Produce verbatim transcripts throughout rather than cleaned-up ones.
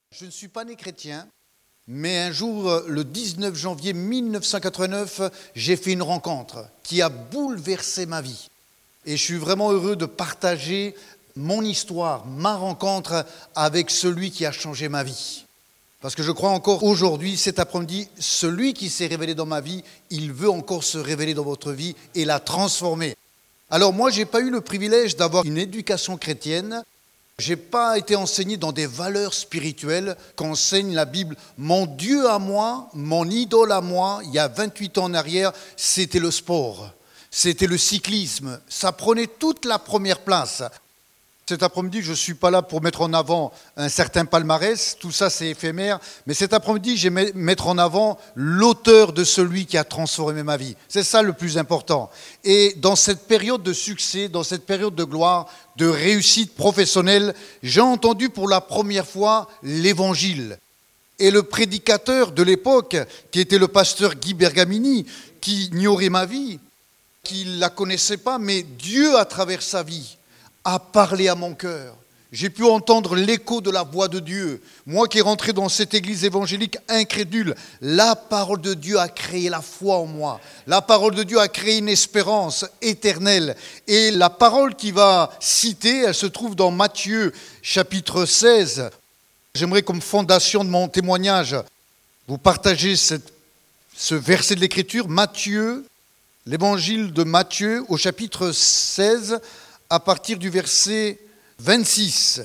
Je ne suis pas né chrétien, mais un jour, le dix-neuf janvier mille neuf cent quatre-vingt-neuf, j'ai fait une rencontre qui a bouleversé ma vie. Et je suis vraiment heureux de partager mon histoire, ma rencontre avec celui qui a changé ma vie. Parce que je crois encore aujourd'hui, cet après-midi, celui qui s'est révélé dans ma vie, il veut encore se révéler dans votre vie et la transformer. Alors moi, je n'ai pas eu le privilège d'avoir une éducation chrétienne. Je n'ai pas été enseigné dans des valeurs spirituelles qu'enseigne la Bible. Mon Dieu à moi, mon idole à moi, il y a vingt-huit ans en arrière, c'était le sport, c'était le cyclisme. Ça prenait toute la première place. Cet après-midi, je ne suis pas là pour mettre en avant un certain palmarès, tout ça c'est éphémère, mais cet après-midi, je vais mettre en avant l'auteur de celui qui a transformé ma vie. C'est ça le plus important. Et dans cette période de succès, dans cette période de gloire, de réussite professionnelle, j'ai entendu pour la première fois l'Évangile. Et le prédicateur de l'époque, qui était le pasteur Guy Bergamini, qui ignorait ma vie, qui ne la connaissait pas, mais Dieu à travers sa vie, a parlé à mon cœur. J'ai pu entendre l'écho de la voix de Dieu. Moi qui est rentré dans cette église évangélique incrédule, la parole de Dieu a créé la foi en moi. La parole de Dieu a créé une espérance éternelle. Et la parole qui va citer, elle se trouve dans Matthieu chapitre seize. J'aimerais comme fondation de mon témoignage, vous partager cette, ce verset de l'Écriture, Matthieu, l'évangile de Matthieu au chapitre seize, à partir du verset vingt-six.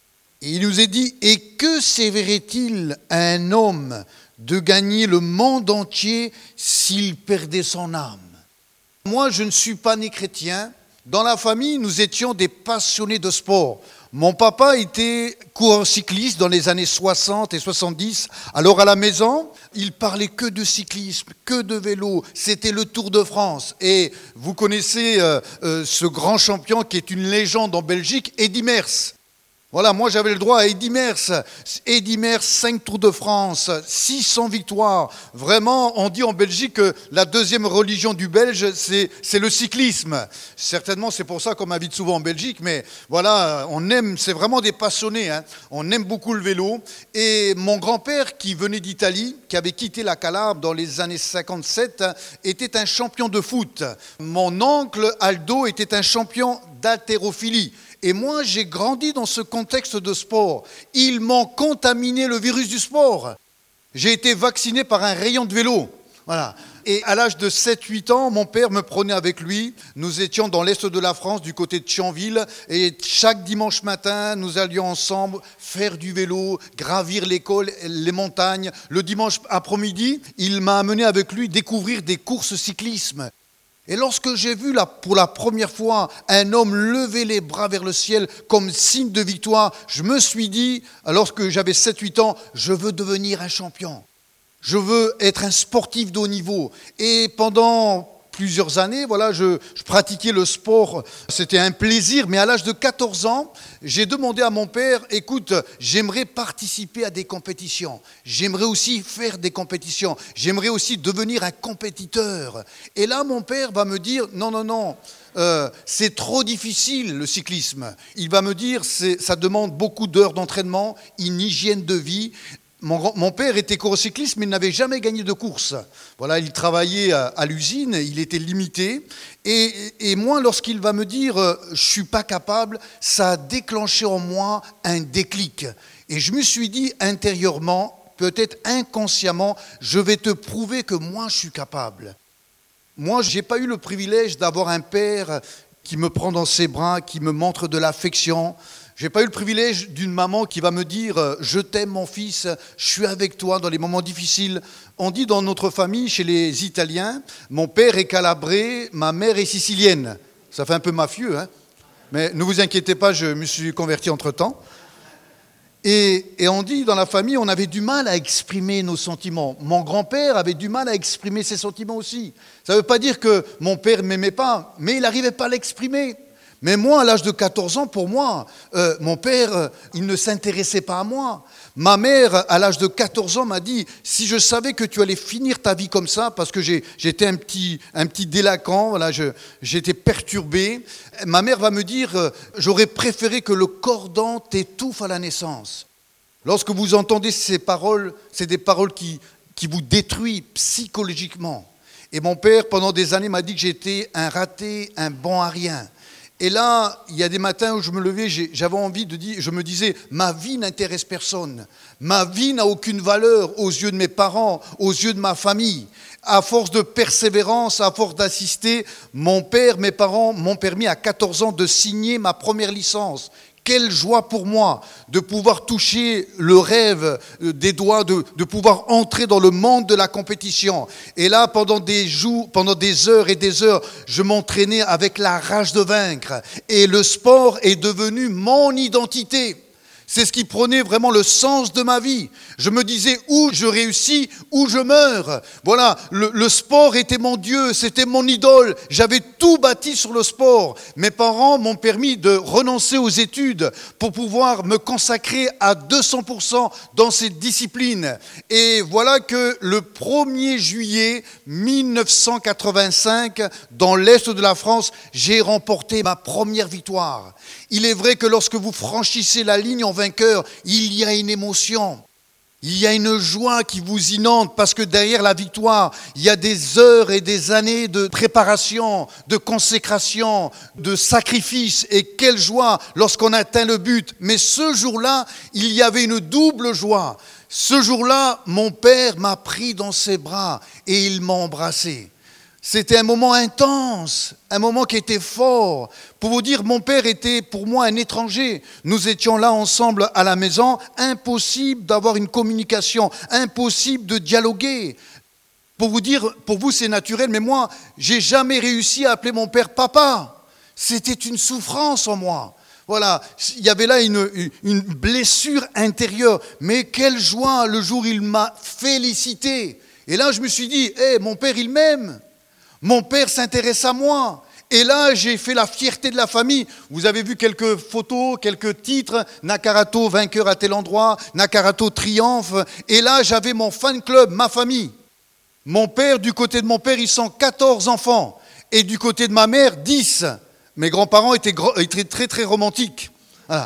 Et il nous est dit, « Et que sévérait-il à un homme de gagner le monde entier s'il perdait son âme ?» Moi, je ne suis pas né chrétien. Dans la famille, nous étions des passionnés de sport. Mon papa était coureur cycliste dans les années soixante et soixante-dix. Alors à la maison, il parlait que de cyclisme, que de vélo. C'était le Tour de France. Et vous connaissez euh, euh, ce grand champion qui est une légende en Belgique, Eddy Merckx. Voilà, moi j'avais le droit à Eddy Merckx. Eddy Merckx, cinq Tours de France, six cents victoires. Vraiment, on dit en Belgique que la deuxième religion du Belge, c'est, c'est le cyclisme. Certainement, c'est pour ça qu'on m'invite souvent en Belgique, mais voilà, on aime, c'est vraiment des passionnés, hein. On aime beaucoup le vélo. Et mon grand-père, qui venait d'Italie, qui avait quitté la Calabre dans les années cinquante-sept, était un champion de foot. Mon oncle Aldo était un champion d'haltérophilie. Et moi, j'ai grandi dans ce contexte de sport. Ils m'ont contaminé le virus du sport. J'ai été vacciné par un rayon de vélo. Voilà. Et à l'âge de sept huit ans, mon père me prenait avec lui. Nous étions dans l'est de la France, du côté de Thionville. Et chaque dimanche matin, nous allions ensemble faire du vélo, gravir l'école, les montagnes. Le dimanche après-midi, il m'a amené avec lui découvrir des courses cyclisme. Et lorsque j'ai vu là, pour la première fois un homme lever les bras vers le ciel comme signe de victoire, je me suis dit, alors que j'avais sept huit ans, je veux devenir un champion. Je veux être un sportif de haut niveau. Et pendant plusieurs années, voilà, je, je pratiquais le sport. C'était un plaisir, mais à l'âge de quatorze ans, j'ai demandé à mon père, écoute, j'aimerais participer à des compétitions. J'aimerais aussi faire des compétitions. J'aimerais aussi devenir un compétiteur. Et là, mon père va me dire, non, non, non, euh, c'est trop difficile le cyclisme. Il va me dire, c'est, ça demande beaucoup d'heures d'entraînement, une hygiène de vie. Mon, mon père était coureur cycliste, mais il n'avait jamais gagné de course. Voilà, il travaillait à, à l'usine, il était limité. Et, et moi, lorsqu'il va me dire euh, « je ne suis pas capable », ça a déclenché en moi un déclic. Et je me suis dit intérieurement, peut-être inconsciemment, je vais te prouver que moi, je suis capable. Moi, je n'ai pas eu le privilège d'avoir un père qui me prend dans ses bras, qui me montre de l'affection. Je n'ai pas eu le privilège d'une maman qui va me dire « Je t'aime mon fils, je suis avec toi dans les moments difficiles ». On dit dans notre famille, chez les Italiens, mon père est calabré, ma mère est sicilienne. Ça fait un peu mafieux, hein, mais ne vous inquiétez pas, je me suis converti entre-temps. Et, et on dit dans la famille, on avait du mal à exprimer nos sentiments. Mon grand-père avait du mal à exprimer ses sentiments aussi. Ça ne veut pas dire que mon père ne m'aimait pas, mais il n'arrivait pas à l'exprimer. Mais moi, à l'âge de quatorze ans, pour moi, euh, mon père, euh, il ne s'intéressait pas à moi. Ma mère, à l'âge de quatorze ans, m'a dit, si je savais que tu allais finir ta vie comme ça, parce que j'ai, j'étais un petit, un petit délinquant, voilà, je, j'étais perturbé, ma mère va me dire, euh, j'aurais préféré que le cordon t'étouffe à la naissance. Lorsque vous entendez ces paroles, c'est des paroles qui, qui vous détruisent psychologiquement. Et mon père, pendant des années, m'a dit que j'étais un raté, un bon à rien. Et là, il y a des matins où je me levais, j'avais envie de dire, je me disais, ma vie n'intéresse personne. Ma vie n'a aucune valeur aux yeux de mes parents, aux yeux de ma famille. À force de persévérance, à force d'assister, mon père, mes parents m'ont permis à quatorze ans de signer ma première licence. Quelle joie pour moi de pouvoir toucher le rêve des doigts, de, de pouvoir entrer dans le monde de la compétition. Et là, pendant des jours, pendant des heures et des heures, je m'entraînais avec la rage de vaincre. Et le sport est devenu mon identité. C'est ce qui prenait vraiment le sens de ma vie. Je me disais, où je réussis, où je meurs. Voilà, le, le sport était mon Dieu, c'était mon idole. J'avais tout bâti sur le sport. Mes parents m'ont permis de renoncer aux études pour pouvoir me consacrer à deux cents pour cent dans cette discipline. Et voilà que le premier juillet mille neuf cent quatre-vingt-cinq, dans l'est de la France, j'ai remporté ma première victoire. Il est vrai que lorsque vous franchissez la ligne en vainqueur, il y a une émotion, il y a une joie qui vous inonde parce que derrière la victoire, il y a des heures et des années de préparation, de consécration, de sacrifice. Et quelle joie lorsqu'on atteint le but. Mais ce jour-là, il y avait une double joie. Ce jour-là, mon père m'a pris dans ses bras et il m'a embrassé. C'était un moment intense, un moment qui était fort. Pour vous dire, mon père était pour moi un étranger. Nous étions là ensemble à la maison, impossible d'avoir une communication, impossible de dialoguer. Pour vous dire, pour vous c'est naturel, mais moi, j'ai jamais réussi à appeler mon père papa. C'était une souffrance en moi. Voilà, il y avait là une, une blessure intérieure. Mais quelle joie le jour où il m'a félicité. Et là, je me suis dit, hé, hey, mon père, il m'aime. Mon père s'intéresse à moi. Et là, j'ai fait la fierté de la famille. Vous avez vu quelques photos, quelques titres. Nakarato, vainqueur à tel endroit. Nakarato, triomphe. Et là, j'avais mon fan club, ma famille. Mon père, du côté de mon père, ils sont quatorze enfants. Et du côté de ma mère, dix. Mes grands-parents étaient, étaient très, très romantiques. Voilà.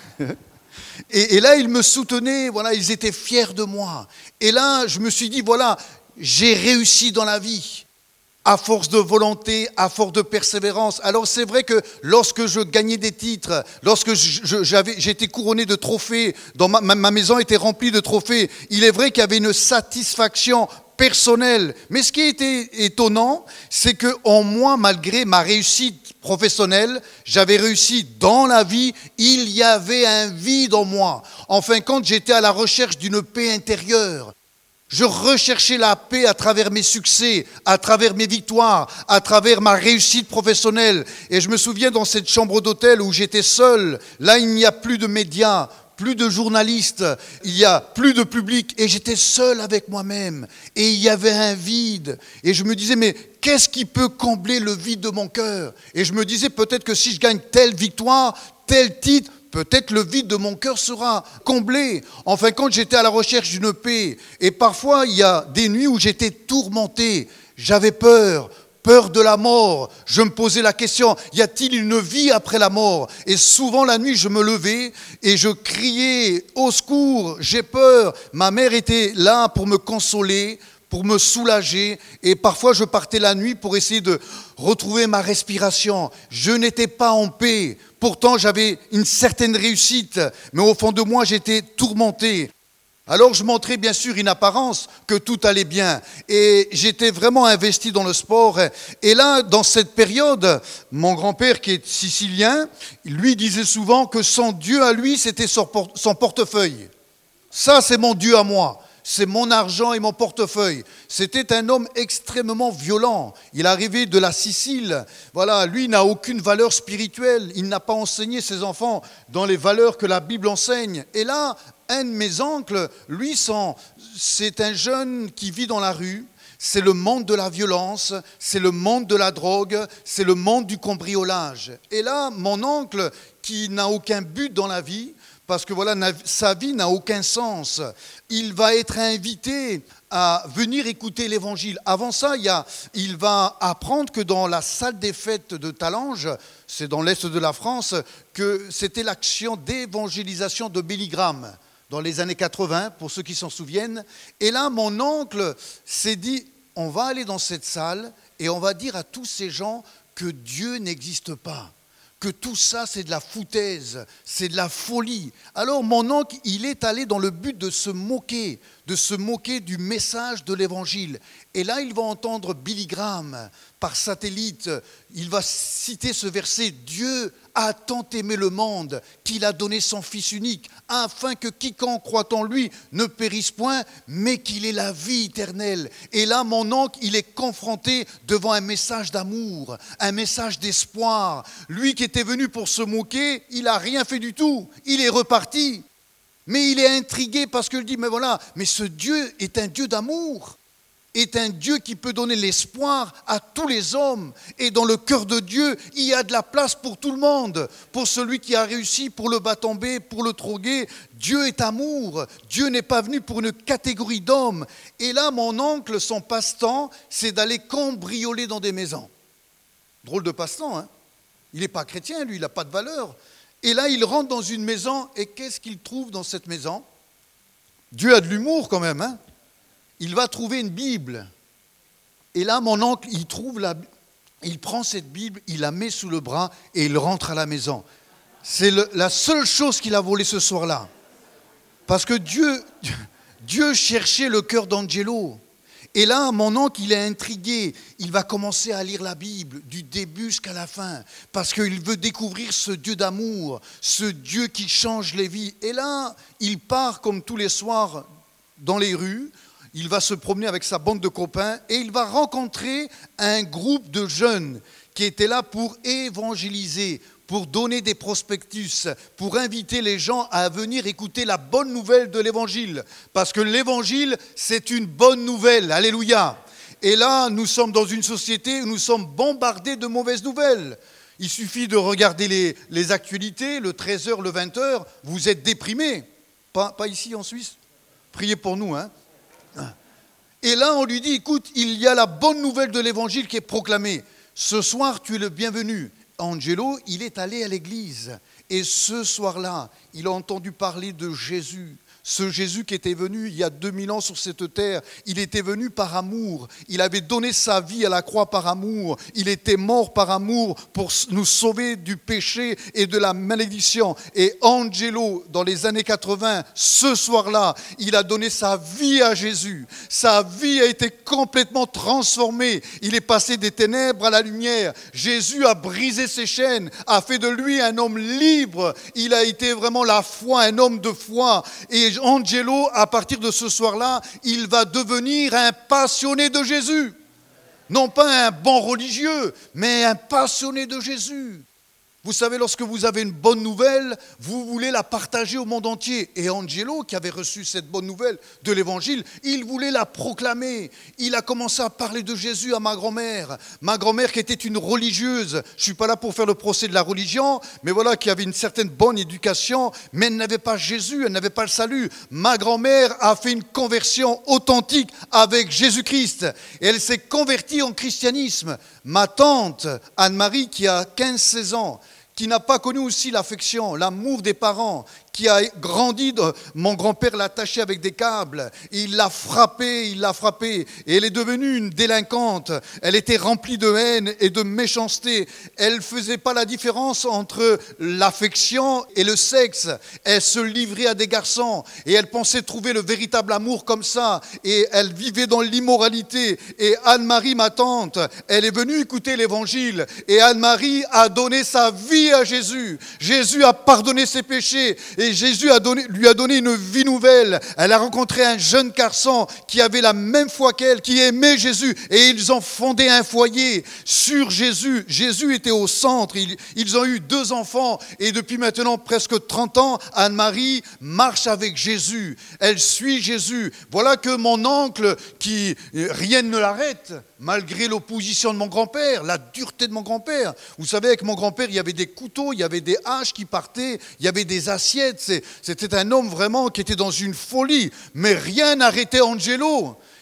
Et, et là, ils me soutenaient. Voilà, ils étaient fiers de moi. Et là, je me suis dit, voilà, j'ai réussi dans la vie. À force de volonté, à force de persévérance. Alors c'est vrai que lorsque je gagnais des titres, lorsque je, je, j'avais, j'étais couronné de trophées, dans ma, ma, ma maison était remplie de trophées, il est vrai qu'il y avait une satisfaction personnelle. Mais ce qui était étonnant, c'est qu'en moi, malgré ma réussite professionnelle, j'avais réussi dans la vie, il y avait un vide en moi. En fin de compte, j'étais à la recherche d'une paix intérieure. Je recherchais la paix à travers mes succès, à travers mes victoires, à travers ma réussite professionnelle. Et je me souviens dans cette chambre d'hôtel où j'étais seul, là il n'y a plus de médias, plus de journalistes, il n'y a plus de public. Et j'étais seul avec moi-même. Et il y avait un vide. Et je me disais, mais qu'est-ce qui peut combler le vide de mon cœur ? Et je me disais, peut-être que si je gagne telle victoire, tel titre, peut-être le vide de mon cœur sera comblé. En fin de compte, j'étais à la recherche d'une paix. Et parfois, il y a des nuits où j'étais tourmenté. J'avais peur, peur de la mort. Je me posais la question, y a-t-il une vie après la mort ? Et souvent, la nuit, je me levais et je criais, au secours, j'ai peur. Ma mère était là pour me consoler, pour me soulager. Et parfois, je partais la nuit pour essayer de retrouver ma respiration. Je n'étais pas en paix. Pourtant, j'avais une certaine réussite, mais au fond de moi, j'étais tourmenté. Alors, je montrais bien sûr une apparence que tout allait bien. Et j'étais vraiment investi dans le sport. Et là, dans cette période, mon grand-père, qui est sicilien, lui disait souvent que son Dieu à lui, c'était son portefeuille. Ça, c'est mon Dieu à moi. C'est mon argent et mon portefeuille. C'était un homme extrêmement violent. Il arrivait de la Sicile. Voilà, lui n'a aucune valeur spirituelle. Il n'a pas enseigné ses enfants dans les valeurs que la Bible enseigne. Et là, un de mes oncles, lui, c'est un jeune qui vit dans la rue. C'est le monde de la violence, c'est le monde de la drogue, c'est le monde du cambriolage. Et là, mon oncle, qui n'a aucun but dans la vie, parce que voilà, sa vie n'a aucun sens. Il va être invité à venir écouter l'évangile. Avant ça, il, y a, il va apprendre que dans la salle des fêtes de Talange, c'est dans l'est de la France, que c'était l'action d'évangélisation de Billy Graham. dans les années quatre-vingts, pour ceux qui s'en souviennent. Et là, mon oncle s'est dit, on va aller dans cette salle et on va dire à tous ces gens que Dieu n'existe pas, que tout ça c'est de la foutaise, c'est de la folie. Alors mon oncle, il est allé dans le but de se moquer, de se moquer du message de l'Évangile. Et là, il va entendre Billy Graham par satellite, il va citer ce verset, « Dieu a tant aimé le monde qu'il a donné son Fils unique, afin que quiconque croit en lui ne périsse point, mais qu'il ait la vie éternelle. » Et là, mon oncle, il est confronté devant un message d'amour, un message d'espoir. Lui qui était venu pour se moquer, il n'a rien fait du tout, il est reparti. Mais il est intrigué parce qu'il dit, mais voilà, mais ce Dieu est un Dieu d'amour, est un Dieu qui peut donner l'espoir à tous les hommes. Et dans le cœur de Dieu, il y a de la place pour tout le monde. Pour celui qui a réussi, pour le bas tombé, pour le trogué. Dieu est amour. Dieu n'est pas venu pour une catégorie d'hommes. Et là, mon oncle, son passe-temps, c'est d'aller cambrioler dans des maisons. Drôle de passe-temps, hein. Il n'est pas chrétien, lui, il n'a pas de valeur. Et là, il rentre dans une maison, et qu'est-ce qu'il trouve dans cette maison? Dieu a de l'humour quand même, hein. Il va trouver une Bible. Et là, mon oncle, il trouve la, il prend cette Bible, il la met sous le bras et il rentre à la maison. C'est le, la seule chose qu'il a volée ce soir-là. Parce que Dieu, Dieu cherchait le cœur d'Angelo. Et là, mon oncle, il est intrigué. Il va commencer à lire la Bible du début jusqu'à la fin. Parce qu'il veut découvrir ce Dieu d'amour, ce Dieu qui change les vies. Et là, il part comme tous les soirs dans les rues. Il va se promener avec sa bande de copains et il va rencontrer un groupe de jeunes qui étaient là pour évangéliser, pour donner des prospectus, pour inviter les gens à venir écouter la bonne nouvelle de l'Évangile. Parce que l'Évangile, c'est une bonne nouvelle. Alléluia. Et là, nous sommes dans une société où nous sommes bombardés de mauvaises nouvelles. Il suffit de regarder les, les actualités, le treize heures, le vingt heures, vous êtes déprimés. Pas, pas ici en Suisse. Priez pour nous, hein. Et là, on lui dit, écoute, il y a la bonne nouvelle de l'Évangile qui est proclamée. Ce soir, tu es le bienvenu. Angelo, il est allé à l'église. Et ce soir-là, il a entendu parler de Jésus. Ce Jésus qui était venu il y a deux mille ans sur cette terre, il était venu par amour. Il avait donné sa vie à la croix par amour. Il était mort par amour pour nous sauver du péché et de la malédiction. Et Angelo, dans les années quatre-vingts, ce soir-là, il a donné sa vie à Jésus. Sa vie a été complètement transformée. Il est passé des ténèbres à la lumière. Jésus a brisé ses chaînes, a fait de lui un homme libre. Il a été vraiment la foi, un homme de foi. Et Angelo, à partir de ce soir-là, il va devenir un passionné de Jésus. Non pas un bon religieux, mais un passionné de Jésus. Vous savez, lorsque vous avez une bonne nouvelle, vous voulez la partager au monde entier. Et Angelo, qui avait reçu cette bonne nouvelle de l'Évangile, il voulait la proclamer. Il a commencé à parler de Jésus à ma grand-mère. Ma grand-mère qui était une religieuse. Je ne suis pas là pour faire le procès de la religion, mais voilà, qui avait une certaine bonne éducation, mais elle n'avait pas Jésus, elle n'avait pas le salut. Ma grand-mère a fait une conversion authentique avec Jésus-Christ. Et elle s'est convertie en christianisme. Ma tante, Anne-Marie, qui a quinze seize ans, qui n'a pas connu aussi l'affection, l'amour des parents, qui a grandi, de, mon grand-père l'a attaché avec des câbles, il l'a frappée, il l'a frappée, et elle est devenue une délinquante. Elle était remplie de haine et de méchanceté. Elle ne faisait pas la différence entre l'affection et le sexe. Elle se livrait à des garçons, et elle pensait trouver le véritable amour comme ça, et elle vivait dans l'immoralité. Et Anne-Marie, ma tante, elle est venue écouter l'Évangile, et Anne-Marie a donné sa vie à Jésus. Jésus a pardonné ses péchés, et Jésus a donné, lui a donné une vie nouvelle. Elle a rencontré un jeune garçon qui avait la même foi qu'elle, qui aimait Jésus. Et ils ont fondé un foyer sur Jésus. Jésus était au centre. Ils, ils ont eu deux enfants. Et depuis maintenant presque trente ans, Anne-Marie marche avec Jésus. Elle suit Jésus. Voilà que mon oncle, qui rien ne l'arrête, malgré l'opposition de mon grand-père, la dureté de mon grand-père. Vous savez, avec mon grand-père, il y avait des couteaux, il y avait des haches qui partaient, il y avait des assiettes. C'était un homme vraiment qui était dans une folie. Mais rien n'arrêtait Angelo.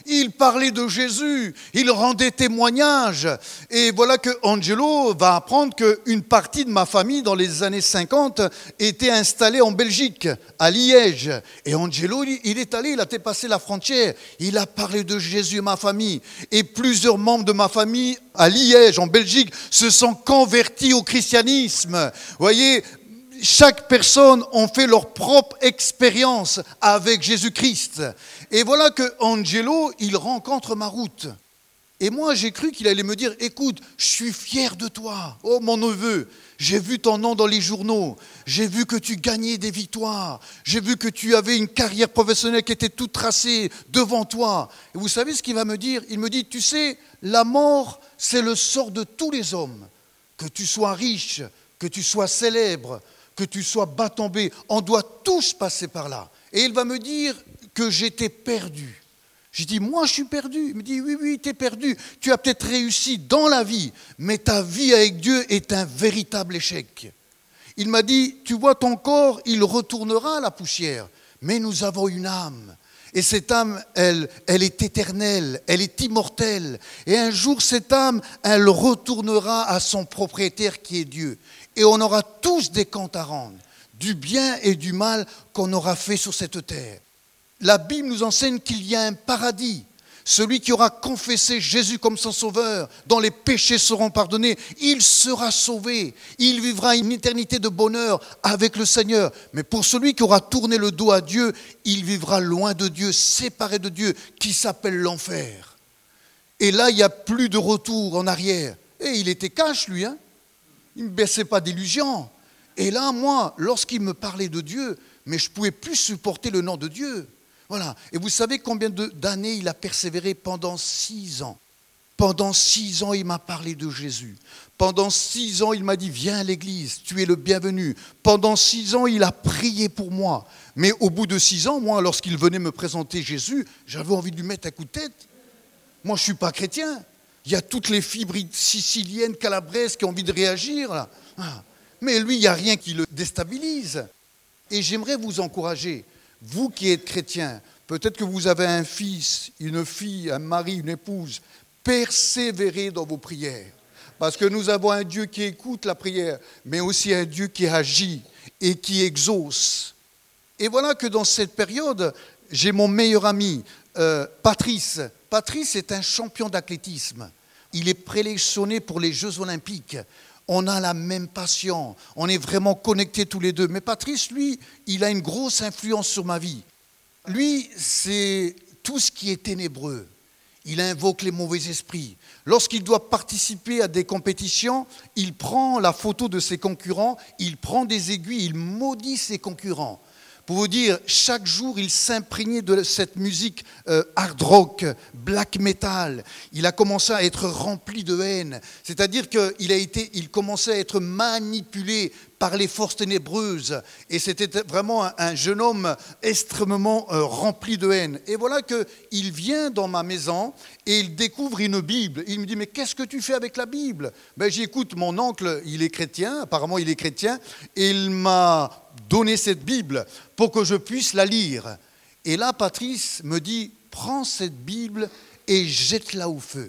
Il parlait de Jésus, il rendait témoignage. Et voilà que Angelo va apprendre qu'une partie de ma famille, dans les années cinquante, était installée en Belgique, à Liège. Et Angelo, il est allé, il a dépassé la frontière. Il a parlé de Jésus à ma famille. Et plusieurs membres de ma famille, à Liège, en Belgique, se sont convertis au christianisme. Vous voyez, chaque personne a fait leur propre expérience avec Jésus-Christ. Et voilà que Angelo, il rencontre ma route. Et moi, j'ai cru qu'il allait me dire, écoute, je suis fier de toi. Oh, mon neveu, j'ai vu ton nom dans les journaux. J'ai vu que tu gagnais des victoires. J'ai vu que tu avais une carrière professionnelle qui était toute tracée devant toi. Et vous savez ce qu'il va me dire? Il me dit, tu sais, la mort, c'est le sort de tous les hommes. Que tu sois riche, que tu sois célèbre, que tu sois bas tombé, on doit tous passer par là. Et il va me dire que j'étais perdu. J'ai dit, moi je suis perdu. Il me dit, oui, oui, tu es perdu. Tu as peut-être réussi dans la vie, mais ta vie avec Dieu est un véritable échec. Il m'a dit, tu vois ton corps, il retournera à la poussière, mais nous avons une âme. Et cette âme, elle, elle est éternelle, elle est immortelle. Et un jour, cette âme, elle retournera à son propriétaire qui est Dieu. Et on aura tous des comptes à rendre, du bien et du mal qu'on aura fait sur cette terre. La Bible nous enseigne qu'il y a un paradis. Celui qui aura confessé Jésus comme son sauveur, dont les péchés seront pardonnés, il sera sauvé. Il vivra une éternité de bonheur avec le Seigneur. Mais pour celui qui aura tourné le dos à Dieu, il vivra loin de Dieu, séparé de Dieu, qui s'appelle l'enfer. Et là, il n'y a plus de retour en arrière. Et il était cash, lui, hein. Il ne me baissait pas d'illusions. Et là, moi, lorsqu'il me parlait de Dieu, mais je ne pouvais plus supporter le nom de Dieu. Voilà. Et vous savez combien de, d'années il a persévéré? Pendant six ans. Pendant six ans, il m'a parlé de Jésus. Pendant six ans, il m'a dit, viens à l'église, tu es le bienvenu. Pendant six ans, il a prié pour moi. Mais au bout de six ans, moi, lorsqu'il venait me présenter Jésus, j'avais envie de lui mettre un coup de tête. Moi, je ne suis pas chrétien. Il y a toutes les fibres siciliennes, calabraises qui ont envie de réagir. Là. Mais lui, il n'y a rien qui le déstabilise. Et j'aimerais vous encourager, vous qui êtes chrétien, peut-être que vous avez un fils, une fille, un mari, une épouse, persévérez dans vos prières. Parce que nous avons un Dieu qui écoute la prière, mais aussi un Dieu qui agit et qui exauce. Et voilà que dans cette période, j'ai mon meilleur ami, euh, Patrice. Patrice est un champion d'athlétisme. Il est présélectionné pour les Jeux Olympiques. On a la même passion. On est vraiment connectés tous les deux. Mais Patrice, lui, il a une grosse influence sur ma vie. Lui, c'est tout ce qui est ténébreux. Il invoque les mauvais esprits. Lorsqu'il doit participer à des compétitions, il prend la photo de ses concurrents, il prend des aiguilles, il maudit ses concurrents. Pour vous dire, chaque jour, il s'imprégnait de cette musique euh, hard rock, black metal. Il a commencé à être rempli de haine. C'est-à-dire qu'il a été, il commençait à être manipulé par les forces ténébreuses. Et c'était vraiment un, un jeune homme extrêmement euh, rempli de haine. Et voilà qu'il vient dans ma maison et il découvre une Bible. Il me dit, mais qu'est-ce que tu fais avec la Bible? Ben, j'écoute, mon oncle, il est chrétien, apparemment il est chrétien, et il m'a donné cette Bible pour que je puisse la lire. Et là, Patrice me dit, prends cette Bible et jette-la au feu.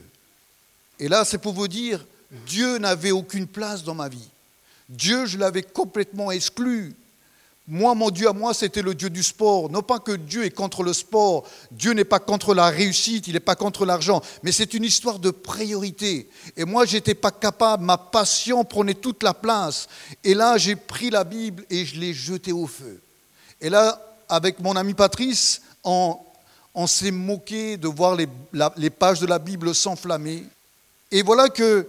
Et là, c'est pour vous dire, Dieu n'avait aucune place dans ma vie. Dieu, je l'avais complètement exclu. Moi, mon Dieu à moi, c'était le Dieu du sport. Non pas que Dieu est contre le sport. Dieu n'est pas contre la réussite, il n'est pas contre l'argent. Mais c'est une histoire de priorité. Et moi, je n'étais pas capable. Ma passion prenait toute la place. Et là, j'ai pris la Bible et je l'ai jetée au feu. Et là, avec mon ami Patrice, on, on s'est moqué de voir les, la, les pages de la Bible s'enflammer. Et voilà que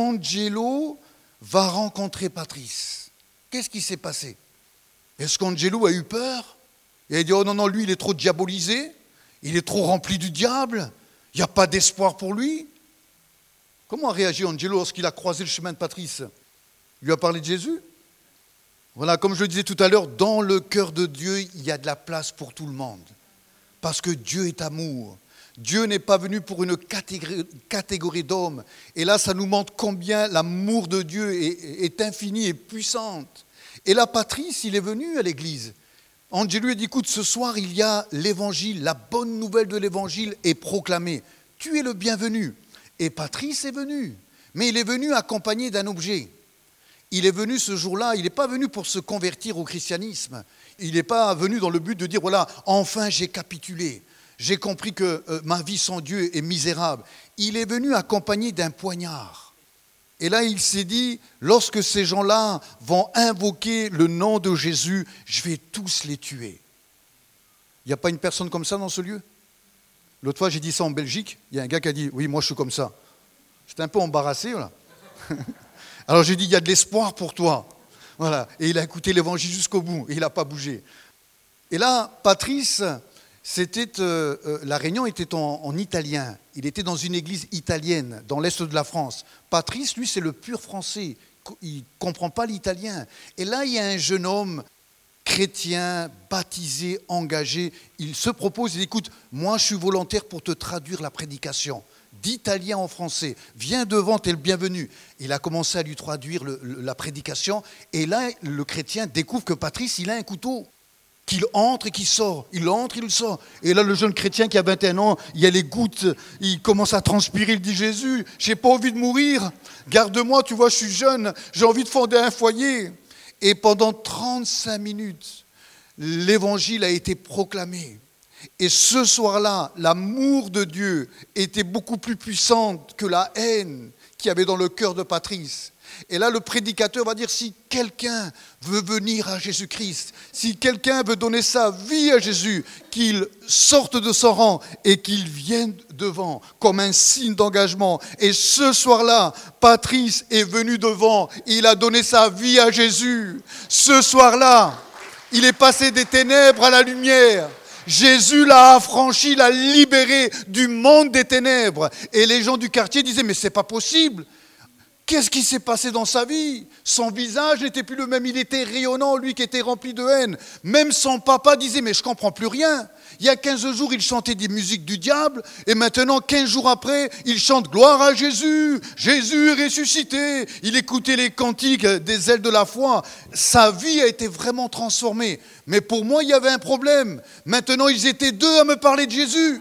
Angelo va rencontrer Patrice. Qu'est-ce qui s'est passé? Est-ce qu'Angelo a eu peur? Il a dit, oh non, non, lui, il est trop diabolisé, il est trop rempli du diable, il n'y a pas d'espoir pour lui. Comment a réagi Angelo lorsqu'il a croisé le chemin de Patrice? Il lui a parlé de Jésus? Voilà, comme je le disais tout à l'heure, dans le cœur de Dieu, il y a de la place pour tout le monde. Parce que Dieu est amour. Dieu n'est pas venu pour une catégorie, catégorie d'hommes. Et là, ça nous montre combien l'amour de Dieu est, est infini et puissant. Et là, Patrice, il est venu à l'église. Angelo a dit, écoute, ce soir, il y a l'évangile, la bonne nouvelle de l'évangile est proclamée. Tu es le bienvenu. Et Patrice est venu, mais il est venu accompagné d'un objet. Il est venu ce jour-là, il n'est pas venu pour se convertir au christianisme. Il n'est pas venu dans le but de dire, voilà, enfin j'ai capitulé. J'ai compris que euh, ma vie sans Dieu est misérable. Il est venu accompagné d'un poignard. Et là, il s'est dit, lorsque ces gens-là vont invoquer le nom de Jésus, je vais tous les tuer. Il n'y a pas une personne comme ça dans ce lieu ? L'autre fois, j'ai dit ça en Belgique. Il y a un gars qui a dit, oui, moi je suis comme ça. J'étais un peu embarrassé, voilà. Alors j'ai dit, il y a de l'espoir pour toi. Voilà. Et il a écouté l'évangile jusqu'au bout. Et il n'a pas bougé. Et là, Patrice, c'était, euh, euh, la réunion était en, en italien. Il était dans une église italienne, dans l'est de la France. Patrice, lui, c'est le pur français. Il ne comprend pas l'italien. Et là, il y a un jeune homme chrétien, baptisé, engagé. Il se propose, il dit, écoute, moi, je suis volontaire pour te traduire la prédication. D'italien en français. Viens devant, t'es le bienvenu. Il a commencé à lui traduire le, le, la prédication. Et là, le chrétien découvre que Patrice, il a un couteau. Qu'il entre et qu'il sort. Il entre, il sort. Et là, le jeune chrétien qui a vingt et un ans, il y a les gouttes, il commence à transpirer, il dit, Jésus, j'ai pas envie de mourir. Garde-moi, tu vois, je suis jeune, j'ai envie de fonder un foyer. Et pendant trente-cinq minutes, l'évangile a été proclamé. Et ce soir-là, l'amour de Dieu était beaucoup plus puissant que la haine qu'il y avait dans le cœur de Patrice. Et là, le prédicateur va dire, si quelqu'un veut venir à Jésus-Christ, si quelqu'un veut donner sa vie à Jésus, qu'il sorte de son rang et qu'il vienne devant comme un signe d'engagement. Et ce soir-là, Patrice est venu devant, il a donné sa vie à Jésus. Ce soir-là, il est passé des ténèbres à la lumière. Jésus l'a affranchi, l'a libéré du monde des ténèbres. Et les gens du quartier disaient, mais c'est pas possible. Qu'est-ce qui s'est passé dans sa vie ? Son visage n'était plus le même, il était rayonnant, lui qui était rempli de haine. Même son papa disait, mais je ne comprends plus rien. Il y a quinze jours, il chantait des musiques du diable, et maintenant, quinze jours après, il chante gloire à Jésus, Jésus est ressuscité. Il écoutait les cantiques des ailes de la foi. Sa vie a été vraiment transformée. Mais pour moi, il y avait un problème. Maintenant, ils étaient deux à me parler de Jésus.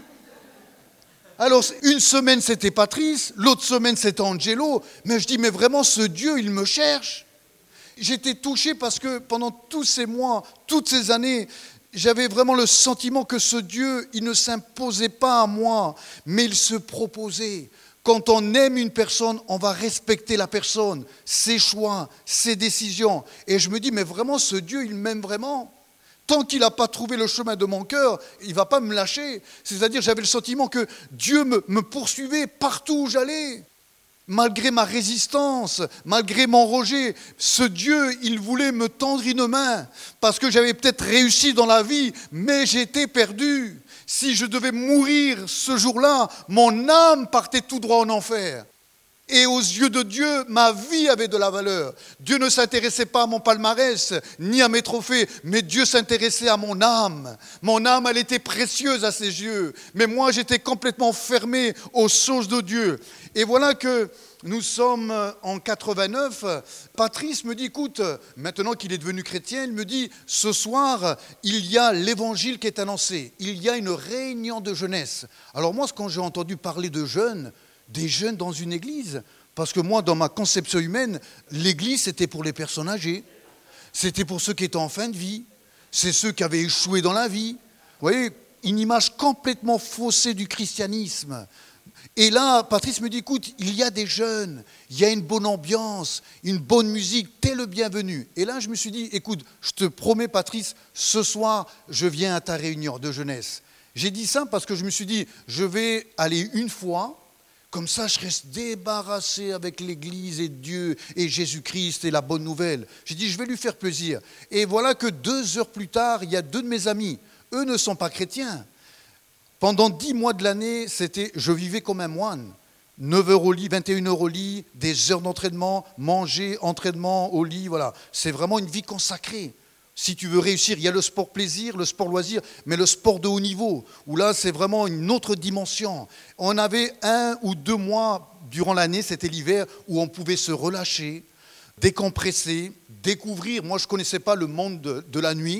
Alors, une semaine, c'était Patrice, l'autre semaine, c'était Angelo. Mais je dis, mais vraiment, ce Dieu, il me cherche. J'étais touché parce que pendant tous ces mois, toutes ces années, j'avais vraiment le sentiment que ce Dieu, il ne s'imposait pas à moi, mais il se proposait. Quand on aime une personne, on va respecter la personne, ses choix, ses décisions. Et je me dis, mais vraiment, ce Dieu, il m'aime vraiment. Tant qu'il n'a pas trouvé le chemin de mon cœur, il ne va pas me lâcher. C'est-à-dire, j'avais le sentiment que Dieu me, me poursuivait partout où j'allais. Malgré ma résistance, malgré mon rejet, ce Dieu, il voulait me tendre une main. Parce que j'avais peut-être réussi dans la vie, mais j'étais perdu. Si je devais mourir ce jour-là, mon âme partait tout droit en enfer. Et aux yeux de Dieu, ma vie avait de la valeur. Dieu ne s'intéressait pas à mon palmarès, ni à mes trophées, mais Dieu s'intéressait à mon âme. Mon âme, elle était précieuse à ses yeux. Mais moi, j'étais complètement fermé aux choses de Dieu. Et voilà que nous sommes en quatre-vingt-neuf. Patrice me dit, écoute, maintenant qu'il est devenu chrétien, il me dit, ce soir, il y a l'évangile qui est annoncé. Il y a une réunion de jeunesse. Alors moi, quand j'ai entendu parler de jeunes, des jeunes dans une église, parce que moi, dans ma conception humaine, l'église, c'était pour les personnes âgées, c'était pour ceux qui étaient en fin de vie, c'est ceux qui avaient échoué dans la vie. Vous voyez, une image complètement faussée du christianisme. Et là, Patrice me dit, écoute, il y a des jeunes, il y a une bonne ambiance, une bonne musique, t'es le bienvenu. Et là, je me suis dit, écoute, je te promets, Patrice, ce soir, je viens à ta réunion de jeunesse. J'ai dit ça parce que je me suis dit, je vais aller une fois. Comme ça, je reste débarrassé avec l'Église et Dieu et Jésus-Christ et la bonne nouvelle. J'ai dit, je vais lui faire plaisir. Et voilà que deux heures plus tard, il y a deux de mes amis. Eux ne sont pas chrétiens. Pendant dix mois de l'année, c'était, je vivais comme un moine. neuf heures au lit, vingt et une heures au lit, des heures d'entraînement, manger, entraînement au lit, voilà. C'est vraiment une vie consacrée. Si tu veux réussir, il y a le sport plaisir, le sport loisir, mais le sport de haut niveau, où là, c'est vraiment une autre dimension. On avait un ou deux mois durant l'année, c'était l'hiver, où on pouvait se relâcher, décompresser, découvrir. Moi, je ne connaissais pas le monde de, de la nuit.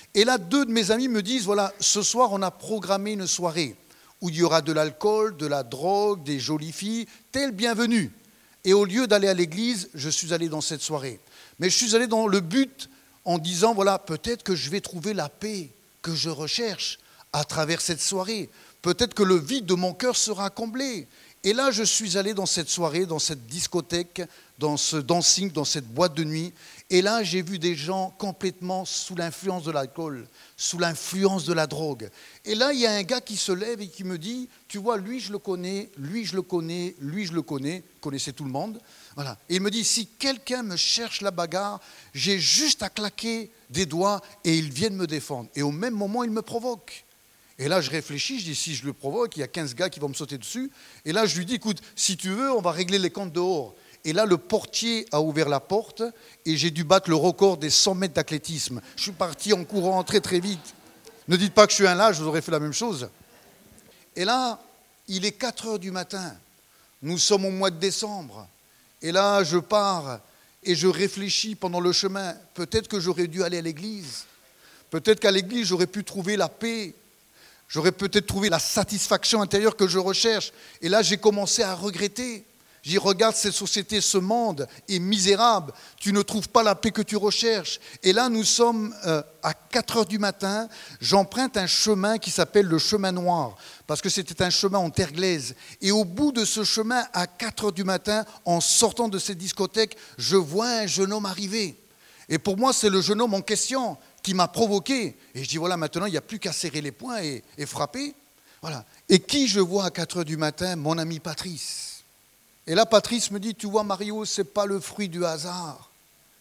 Et là, deux de mes amis me disent, voilà, ce soir, on a programmé une soirée où il y aura de l'alcool, de la drogue, des jolies filles, t'es le bienvenu. Et au lieu d'aller à l'église, je suis allé dans cette soirée. Mais je suis allé dans le but en disant, voilà, peut-être que je vais trouver la paix que je recherche à travers cette soirée. Peut-être que le vide de mon cœur sera comblé. Et là, je suis allé dans cette soirée, dans cette discothèque, dans ce dancing, dans cette boîte de nuit. Et là, j'ai vu des gens complètement sous l'influence de l'alcool, sous l'influence de la drogue. Et là, il y a un gars qui se lève et qui me dit, tu vois, lui, je le connais, lui, je le connais, lui, je le connais. Il connaissait tout le monde. Voilà. Et il me dit, si quelqu'un me cherche la bagarre, j'ai juste à claquer des doigts et ils viennent me défendre. Et au même moment, il me provoque. Et là, je réfléchis, je dis, si je le provoque, il y a quinze gars qui vont me sauter dessus. Et là, je lui dis, écoute, si tu veux, on va régler les comptes dehors. Et là, le portier a ouvert la porte et j'ai dû battre le record des cent mètres d'athlétisme. Je suis parti en courant très, très vite. Ne dites pas que je suis un lâche, je vous aurais fait la même chose. Et là, il est quatre heures du matin. Nous sommes au mois de décembre. Et là, je pars et je réfléchis pendant le chemin. Peut-être que j'aurais dû aller à l'église. Peut-être qu'à l'église, j'aurais pu trouver la paix. J'aurais peut-être trouvé la satisfaction intérieure que je recherche. Et là, j'ai commencé à regretter. J'y regarde, cette société, ce monde est misérable. Tu ne trouves pas la paix que tu recherches. Et là, nous sommes euh, à quatre heures du matin. J'emprunte un chemin qui s'appelle le chemin noir, parce que c'était un chemin en terre glaise. Et au bout de ce chemin, à quatre heures du matin, en sortant de cette discothèque, je vois un jeune homme arriver. Et pour moi, c'est le jeune homme en question qui m'a provoqué. Et je dis, voilà, maintenant, il n'y a plus qu'à serrer les poings et, et frapper. Voilà. Et qui je vois à quatre heures du matin? Mon ami Patrice. Et là, Patrice me dit, tu vois, Mario, ce n'est pas le fruit du hasard.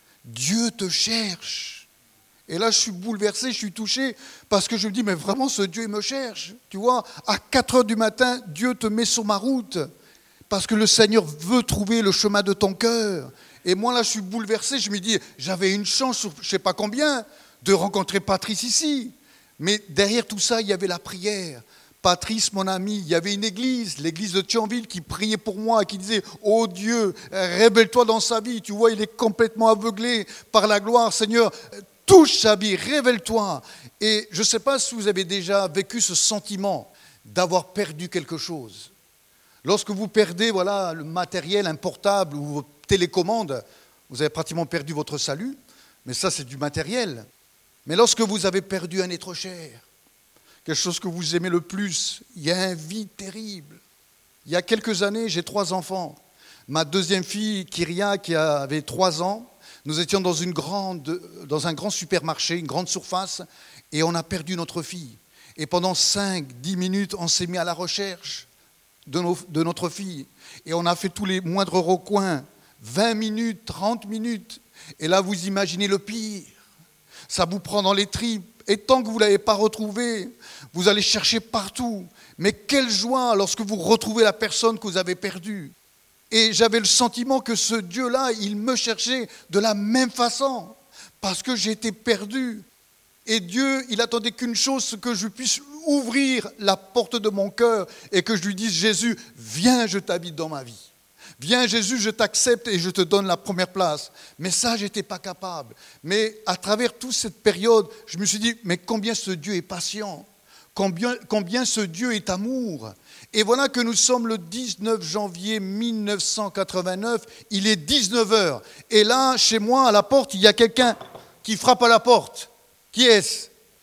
Dieu te cherche. Et là, je suis bouleversé, je suis touché, parce que je me dis, mais vraiment, ce Dieu, il me cherche. Tu vois, à quatre heures du matin, Dieu te met sur ma route, parce que le Seigneur veut trouver le chemin de ton cœur. Et moi, là, je suis bouleversé, je me dis, j'avais une chance, je ne sais pas combien, de rencontrer Patrice ici. Mais derrière tout ça, il y avait la prière. Patrice, mon ami, il y avait une église, l'église de Thionville, qui priait pour moi, qui disait « Oh Dieu, révèle-toi dans sa vie. » Tu vois, il est complètement aveuglé par la gloire. Seigneur, touche sa vie, révèle-toi. Et je ne sais pas si vous avez déjà vécu ce sentiment d'avoir perdu quelque chose. Lorsque vous perdez voilà, le matériel, un portable ou vos télécommandes, vous avez pratiquement perdu votre salut. Mais ça, c'est du matériel. Mais lorsque vous avez perdu un être cher, quelque chose que vous aimez le plus, il y a un vide terrible. Il y a quelques années, j'ai trois enfants. Ma deuxième fille, Kyria, qui avait trois ans, nous étions dans, une grande, dans un grand supermarché, une grande surface, et on a perdu notre fille. Et pendant cinq, dix minutes, on s'est mis à la recherche de, nos, de notre fille. Et on a fait tous les moindres recoins, vingt minutes, trente minutes. Et là, vous imaginez le pire. Ça vous prend dans les tripes. Et tant que vous ne l'avez pas retrouvée, vous allez chercher partout. Mais quelle joie lorsque vous retrouvez la personne que vous avez perdue. Et j'avais le sentiment que ce Dieu-là, il me cherchait de la même façon, parce que j'étais perdu. Et Dieu, il attendait qu'une chose, c'est que je puisse ouvrir la porte de mon cœur et que je lui dise, Jésus, viens, je t'habite dans ma vie. Viens Jésus, je t'accepte et je te donne la première place. Mais ça, je n'étais pas capable. Mais à travers toute cette période, je me suis dit, mais combien ce Dieu est patient, combien, combien ce Dieu est amour. Et voilà que nous sommes le dix-neuf janvier mille neuf cent quatre-vingt-neuf, il est dix-neuf heures. Et là, chez moi, à la porte, il y a quelqu'un qui frappe à la porte. Qui est-ce?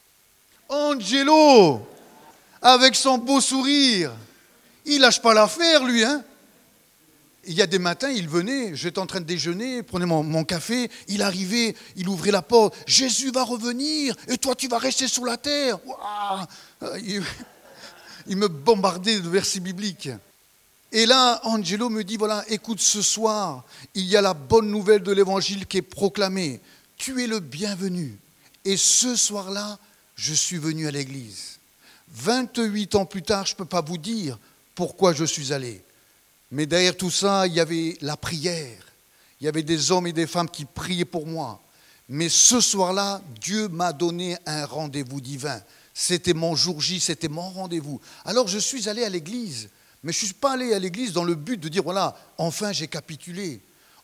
Angelo, avec son beau sourire. Il lâche pas l'affaire, lui, hein? Il y a des matins, il venait, j'étais en train de déjeuner, prenais mon, mon café, il arrivait, il ouvrait la porte. Jésus va revenir et toi tu vas rester sur la terre. Ouah, il, il me bombardait de versets bibliques. Et là, Angelo me dit, voilà, écoute, ce soir, il y a la bonne nouvelle de l'évangile qui est proclamée. Tu es le bienvenu. Et ce soir-là, je suis venu à l'église. vingt-huit ans plus tard, je ne peux pas vous dire pourquoi je suis allé. Mais derrière tout ça, il y avait la prière. Il y avait des hommes et des femmes qui priaient pour moi. Mais ce soir-là, Dieu m'a donné un rendez-vous divin. C'était mon jour J, c'était mon rendez-vous. Alors je suis allé à l'église. Mais je ne suis pas allé à l'église dans le but de dire, voilà, enfin j'ai capitulé.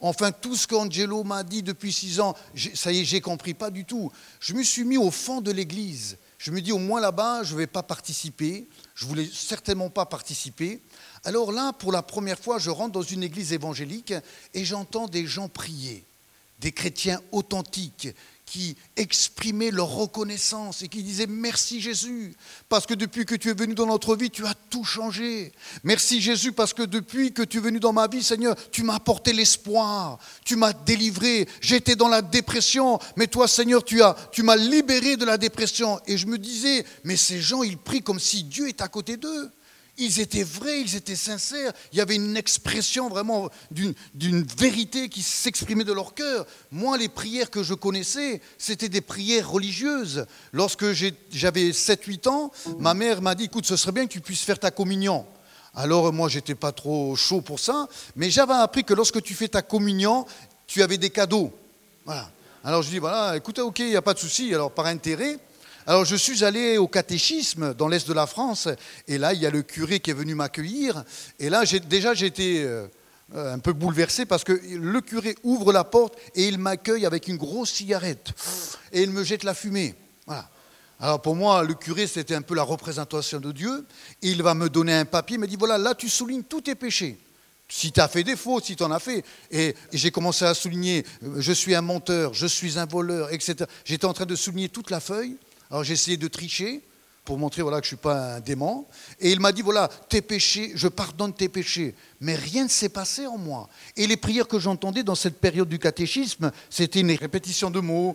Enfin, tout ce qu'Angelo m'a dit depuis six ans, ça y est, j'ai compris, pas du tout. Je me suis mis au fond de l'église. Je me dis, au moins là-bas, je ne vais pas participer. Je ne voulais certainement pas participer. Alors là, pour la première fois, je rentre dans une église évangélique et j'entends des gens prier, des chrétiens authentiques qui exprimaient leur reconnaissance et qui disaient « Merci Jésus, parce que depuis que tu es venu dans notre vie, tu as tout changé. Merci Jésus, parce que depuis que tu es venu dans ma vie, Seigneur, tu m'as apporté l'espoir, tu m'as délivré. J'étais dans la dépression, mais toi, Seigneur, tu as, tu m'as libéré de la dépression. » Et je me disais « Mais ces gens, ils prient comme si Dieu est à côté d'eux. » Ils étaient vrais, ils étaient sincères. Il y avait une expression vraiment d'une, d'une vérité qui s'exprimait de leur cœur. Moi, les prières que je connaissais, c'était des prières religieuses. Lorsque j'ai, j'avais sept huit ans, ma mère m'a dit « Écoute, ce serait bien que tu puisses faire ta communion. » Alors moi, je n'étais pas trop chaud pour ça, mais j'avais appris que lorsque tu fais ta communion, tu avais des cadeaux. Voilà. Alors je dis « Voilà, écoutez, ok, il n'y a pas de souci. » Alors par intérêt, alors je suis allé au catéchisme dans l'est de la France, et là il y a le curé qui est venu m'accueillir, et là j'ai, déjà j'étais euh, un peu bouleversé parce que le curé ouvre la porte et il m'accueille avec une grosse cigarette, et il me jette la fumée. Voilà. Alors pour moi, le curé c'était un peu la représentation de Dieu, et il va me donner un papier, il me dit voilà, là tu soulignes tous tes péchés. Si tu as fait des fautes, si tu en as fait. Et j'ai commencé à souligner, je suis un menteur, je suis un voleur, et cetera. J'étais en train de souligner toute la feuille. Alors j'ai essayé de tricher pour montrer voilà, que je ne suis pas un démon. Et il m'a dit, voilà, tes péchés, je pardonne tes péchés. Mais rien ne s'est passé en moi. Et les prières que j'entendais dans cette période du catéchisme, c'était une répétition de mots.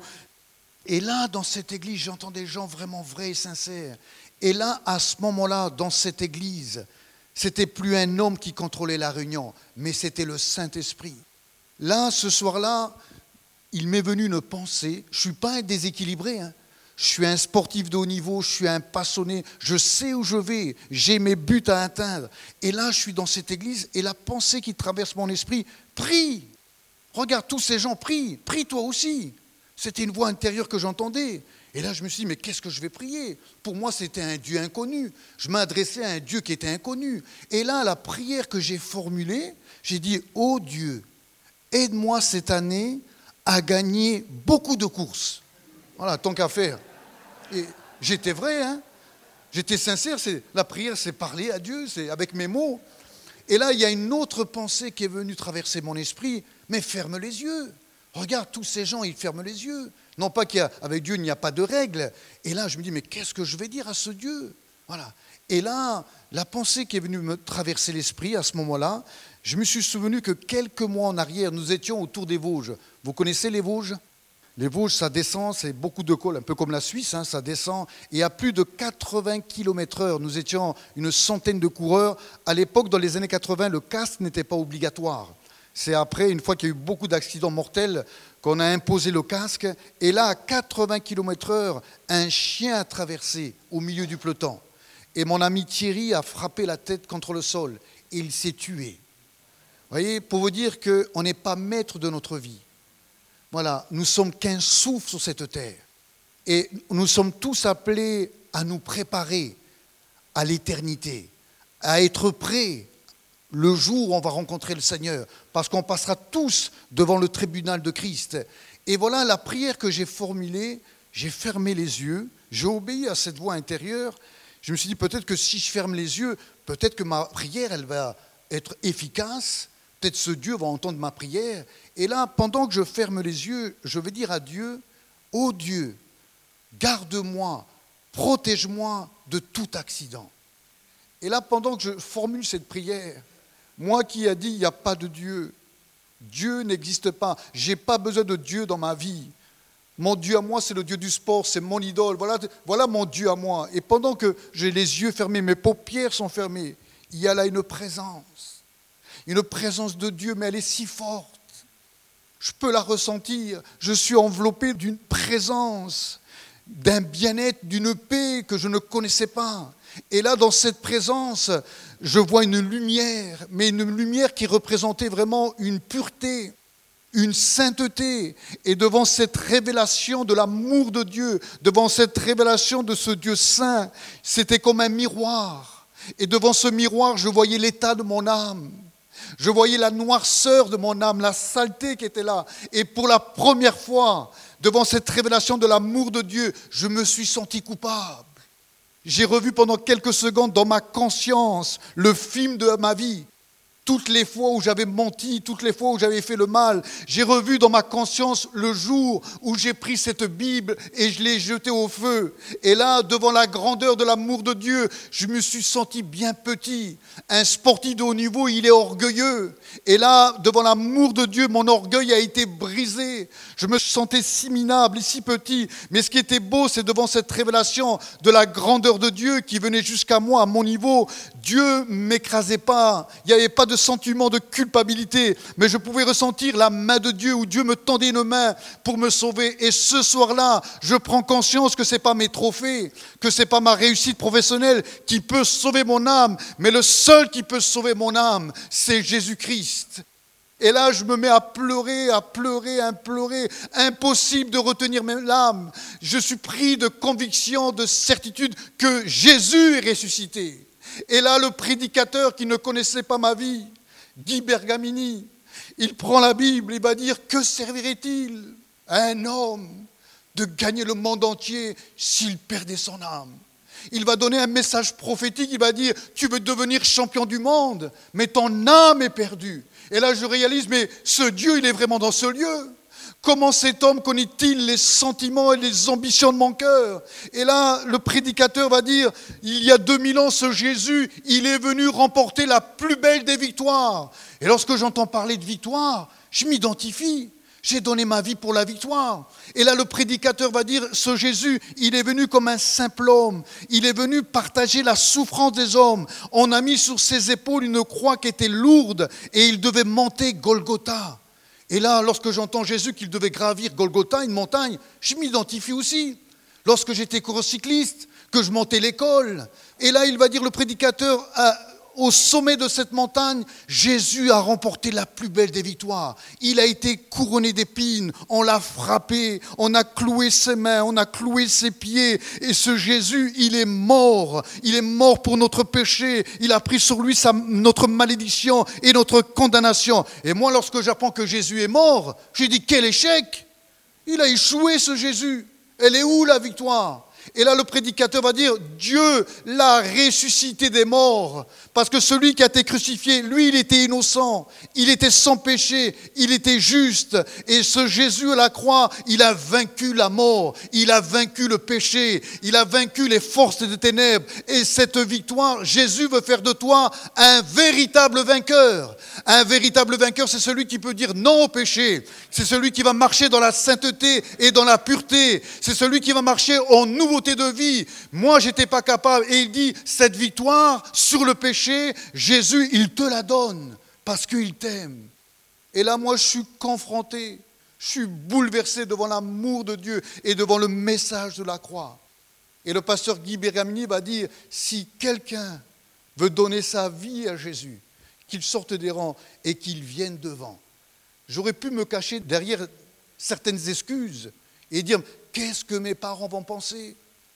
Et là, dans cette église, j'entends des gens vraiment vrais et sincères. Et là, à ce moment-là, dans cette église, c'était plus un homme qui contrôlait la réunion, mais c'était le Saint-Esprit. Là, ce soir-là, il m'est venu une pensée. Je ne suis pas un déséquilibré, hein. Je suis un sportif de haut niveau, je suis un passionné, je sais où je vais, j'ai mes buts à atteindre. Et là, je suis dans cette église et la pensée qui traverse mon esprit, prie. Regarde, tous ces gens prient, prie toi aussi. C'était une voix intérieure que j'entendais. Et là, je me suis dit, mais qu'est-ce que je vais prier ? Pour moi, c'était un Dieu inconnu. Je m'adressais à un Dieu qui était inconnu. Et là, la prière que j'ai formulée, j'ai dit, ô Dieu, aide-moi cette année à gagner beaucoup de courses. Voilà, tant qu'à faire. Et j'étais vrai, hein. J'étais sincère. C'est, la prière, c'est parler à Dieu, c'est avec mes mots. Et là, il y a une autre pensée qui est venue traverser mon esprit. Mais ferme les yeux. Regarde, tous ces gens, ils ferment les yeux. Non pas qu'avec Dieu, il n'y a pas de règles. Et là, je me dis, mais qu'est-ce que je vais dire à ce Dieu ? Voilà. Et là, la pensée qui est venue me traverser l'esprit à ce moment-là, je me suis souvenu que quelques mois en arrière, nous étions autour des Vosges. Vous connaissez les Vosges ? Les Vosges, ça descend, c'est beaucoup de col, un peu comme la Suisse, hein, ça descend. Et à plus de quatre-vingts kilomètres heure, nous étions une centaine de coureurs. À l'époque, dans les années quatre-vingts, le casque n'était pas obligatoire. C'est après, une fois qu'il y a eu beaucoup d'accidents mortels, qu'on a imposé le casque. Et là, à quatre-vingts kilomètres heure, un chien a traversé au milieu du peloton. Et mon ami Thierry a frappé la tête contre le sol. Et il s'est tué. Vous voyez, pour vous dire qu'on n'est pas maître de notre vie. Voilà, nous sommes qu'un souffle sur cette terre. Et nous sommes tous appelés à nous préparer à l'éternité, à être prêts le jour où on va rencontrer le Seigneur, parce qu'on passera tous devant le tribunal de Christ. Et voilà la prière que j'ai formulée, j'ai fermé les yeux, j'ai obéi à cette voix intérieure. Je me suis dit peut-être que si je ferme les yeux, peut-être que ma prière, elle va être efficace. Peut-être ce Dieu va entendre ma prière. Et là, pendant que je ferme les yeux, je vais dire à Dieu, « Ô Dieu, garde-moi, protège-moi de tout accident. » Et là, pendant que je formule cette prière, moi qui ai dit, il n'y a pas de Dieu, Dieu n'existe pas, je n'ai pas besoin de Dieu dans ma vie. Mon Dieu à moi, c'est le Dieu du sport, c'est mon idole, voilà, voilà mon Dieu à moi. Et pendant que j'ai les yeux fermés, mes paupières sont fermées, il y a là une présence. Une présence de Dieu, mais elle est si forte. Je peux la ressentir. Je suis enveloppé d'une présence, d'un bien-être, d'une paix que je ne connaissais pas. Et là, dans cette présence, je vois une lumière, mais une lumière qui représentait vraiment une pureté, une sainteté. Et devant cette révélation de l'amour de Dieu, devant cette révélation de ce Dieu saint, c'était comme un miroir. Et devant ce miroir, je voyais l'état de mon âme. Je voyais la noirceur de mon âme, la saleté qui était là. Et pour la première fois, devant cette révélation de l'amour de Dieu, je me suis senti coupable. J'ai revu pendant quelques secondes dans ma conscience le film de ma vie. Toutes les fois où j'avais menti, toutes les fois où j'avais fait le mal, j'ai revu dans ma conscience le jour où j'ai pris cette Bible et je l'ai jetée au feu. Et là, devant la grandeur de l'amour de Dieu, je me suis senti bien petit. Un sportif de haut niveau, il est orgueilleux. Et là, devant l'amour de Dieu, mon orgueil a été brisé. Je me sentais si minable et si petit. Mais ce qui était beau, c'est devant cette révélation de la grandeur de Dieu qui venait jusqu'à moi, à mon niveau. Dieu ne m'écrasait pas. Il n'y avait pas de sentiment de culpabilité, mais je pouvais ressentir la main de Dieu où Dieu me tendait une main pour me sauver. Et ce soir-là, je prends conscience que ce n'est pas mes trophées, que ce n'est pas ma réussite professionnelle qui peut sauver mon âme, mais le seul qui peut sauver mon âme, c'est Jésus-Christ. Et là, je me mets à pleurer, à pleurer, à pleurer. Impossible de retenir mes larmes. Je suis pris de conviction, de certitude que Jésus est ressuscité. Et là, le prédicateur qui ne connaissait pas ma vie, Guy Bergamini, il prend la Bible et va dire, que servirait-il à un homme de gagner le monde entier s'il perdait son âme ? Il va donner un message prophétique, il va dire, tu veux devenir champion du monde, mais ton âme est perdue. Et là, je réalise, mais ce Dieu, il est vraiment dans ce lieu. Comment cet homme connaît-il les sentiments et les ambitions de mon cœur ? Et là, le prédicateur va dire, il y a deux mille ans, ce Jésus, il est venu remporter la plus belle des victoires. Et lorsque j'entends parler de victoire, je m'identifie. J'ai donné ma vie pour la victoire. Et là, le prédicateur va dire, ce Jésus, il est venu comme un simple homme. Il est venu partager la souffrance des hommes. On a mis sur ses épaules une croix qui était lourde et il devait monter Golgotha. Et là, lorsque j'entends Jésus qu'il devait gravir Golgotha, une montagne, je m'identifie aussi. Lorsque j'étais coureur-cycliste, que je montais l'école. Et là, il va dire, le prédicateur, à, au sommet de cette montagne, Jésus a remporté la plus belle des victoires. Il a été couronné d'épines, on l'a frappé, on a cloué ses mains, on a cloué ses pieds. Et ce Jésus, il est mort. Il est mort pour notre péché. Il a pris sur lui sa, notre malédiction et notre condamnation. Et moi, lorsque j'apprends que Jésus est mort, j'ai dit, quel échec! Il a échoué, ce Jésus. Elle est où la victoire ? Et là, le prédicateur va dire, Dieu l'a ressuscité des morts. Parce que celui qui a été crucifié, lui, il était innocent. Il était sans péché. Il était juste. Et ce Jésus à la croix, il a vaincu la mort. Il a vaincu le péché. Il a vaincu les forces des ténèbres. Et cette victoire, Jésus veut faire de toi un véritable vainqueur. Un véritable vainqueur, c'est celui qui peut dire non au péché. C'est celui qui va marcher dans la sainteté et dans la pureté. C'est celui qui va marcher en nouveauté de vie. Moi, j'étais pas capable. Et il dit, cette victoire sur le péché, Jésus, il te la donne parce qu'il t'aime. Et là, moi, je suis confronté, je suis bouleversé devant l'amour de Dieu et devant le message de la croix. Et le pasteur Guy Bergamini va dire, si quelqu'un veut donner sa vie à Jésus, qu'il sorte des rangs et qu'il vienne devant. J'aurais pu me cacher derrière certaines excuses et dire, qu'est-ce que mes parents vont penser ?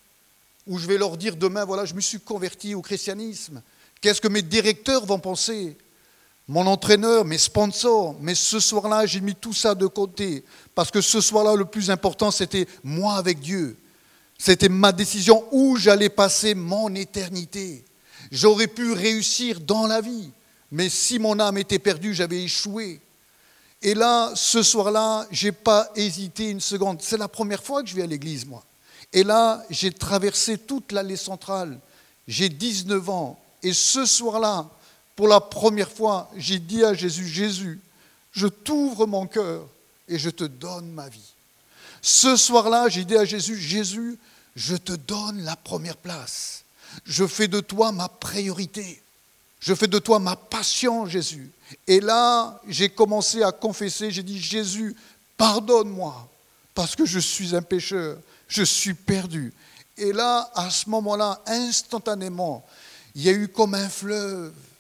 Ou je vais leur dire demain, voilà, je me suis converti au christianisme. Qu'est-ce que mes directeurs vont penser ? Mon entraîneur, mes sponsors. Mais ce soir-là, j'ai mis tout ça de côté. Parce que ce soir-là, le plus important, c'était moi avec Dieu. C'était ma décision où j'allais passer mon éternité. J'aurais pu réussir dans la vie. Mais si mon âme était perdue, j'avais échoué. Et là, ce soir-là, je n'ai pas hésité une seconde. C'est la première fois que je vais à l'église, moi. Et là, j'ai traversé toute l'allée centrale. J'ai dix-neuf ans. Et ce soir-là, pour la première fois, j'ai dit à Jésus, Jésus, je t'ouvre mon cœur et je te donne ma vie. Ce soir-là, j'ai dit à Jésus, Jésus, je te donne la première place. Je fais de toi ma priorité. Je fais de toi ma passion, Jésus. Et là, j'ai commencé à confesser, j'ai dit, Jésus, pardonne-moi, parce que je suis un pécheur, je suis perdu. Et là, à ce moment-là, instantanément, il y a eu comme un fleuve.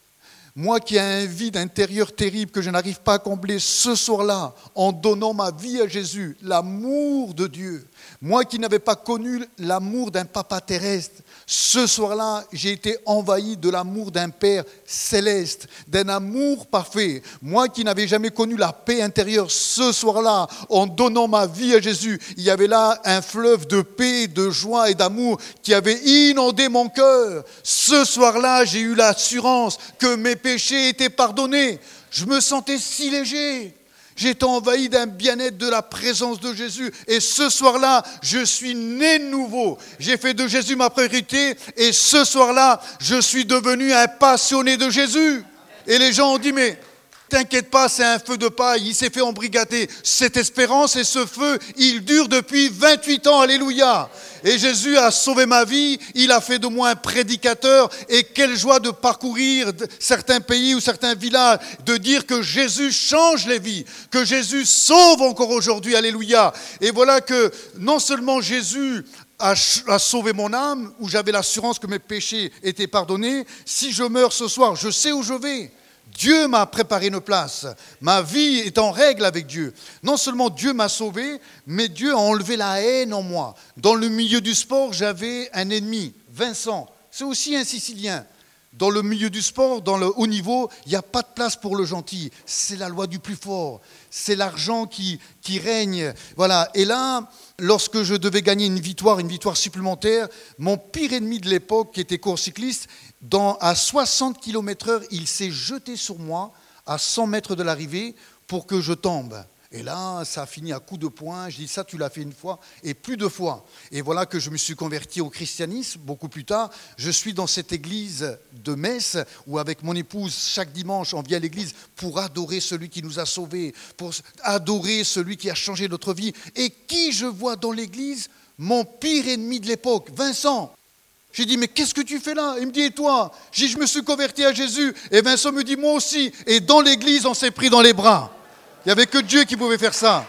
Moi qui ai un vide intérieur terrible que je n'arrive pas à combler ce soir-là, en donnant ma vie à Jésus, l'amour de Dieu. Moi qui n'avais pas connu l'amour d'un papa terrestre, ce soir-là, j'ai été envahi de l'amour d'un Père céleste, d'un amour parfait. Moi qui n'avais jamais connu la paix intérieure, ce soir-là, en donnant ma vie à Jésus, il y avait là un fleuve de paix, de joie et d'amour qui avait inondé mon cœur. Ce soir-là, j'ai eu l'assurance que mes péchés étaient pardonnés. Je me sentais si léger. J'étais envahi d'un bien-être de la présence de Jésus. Et ce soir-là, je suis né de nouveau. J'ai fait de Jésus ma priorité. Et ce soir-là, je suis devenu un passionné de Jésus. Et les gens ont dit, mais t'inquiète pas, c'est un feu de paille. Il s'est fait embrigader. Cette espérance et ce feu, il dure depuis vingt-huit ans. Alléluia. Et Jésus a sauvé ma vie, il a fait de moi un prédicateur, et quelle joie de parcourir certains pays ou certains villages, de dire que Jésus change les vies, que Jésus sauve encore aujourd'hui, alléluia. Et voilà que non seulement Jésus a, a sauvé mon âme, où j'avais l'assurance que mes péchés étaient pardonnés, si je meurs ce soir, je sais où je vais. Dieu m'a préparé une place. Ma vie est en règle avec Dieu. Non seulement Dieu m'a sauvé, mais Dieu a enlevé la haine en moi. Dans le milieu du sport, j'avais un ennemi, Vincent. C'est aussi un Sicilien. Dans le milieu du sport, dans le haut niveau, il n'y a pas de place pour le gentil. C'est la loi du plus fort. C'est l'argent qui, qui règne. Voilà. Et là, lorsque je devais gagner une victoire, une victoire supplémentaire, mon pire ennemi de l'époque, qui était court cycliste, dans, à soixante kilomètres heure, il s'est jeté sur moi à cent mètres de l'arrivée pour que je tombe. Et là, ça a fini à coups de poing. Je dis, ça, tu l'as fait une fois et plus de fois. Et voilà que je me suis converti au christianisme beaucoup plus tard. Je suis dans cette église de Metz où, avec mon épouse, chaque dimanche, on vient à l'église pour adorer celui qui nous a sauvés, pour adorer celui qui a changé notre vie. Et qui je vois dans l'église? Mon pire ennemi de l'époque, Vincent. J'ai dit, mais qu'est-ce que tu fais là? Il me dit, et toi? J'ai dit, je me suis converti à Jésus. Et Vincent me dit, moi aussi. Et dans l'église, on s'est pris dans les bras. Il n'y avait que Dieu qui pouvait faire ça.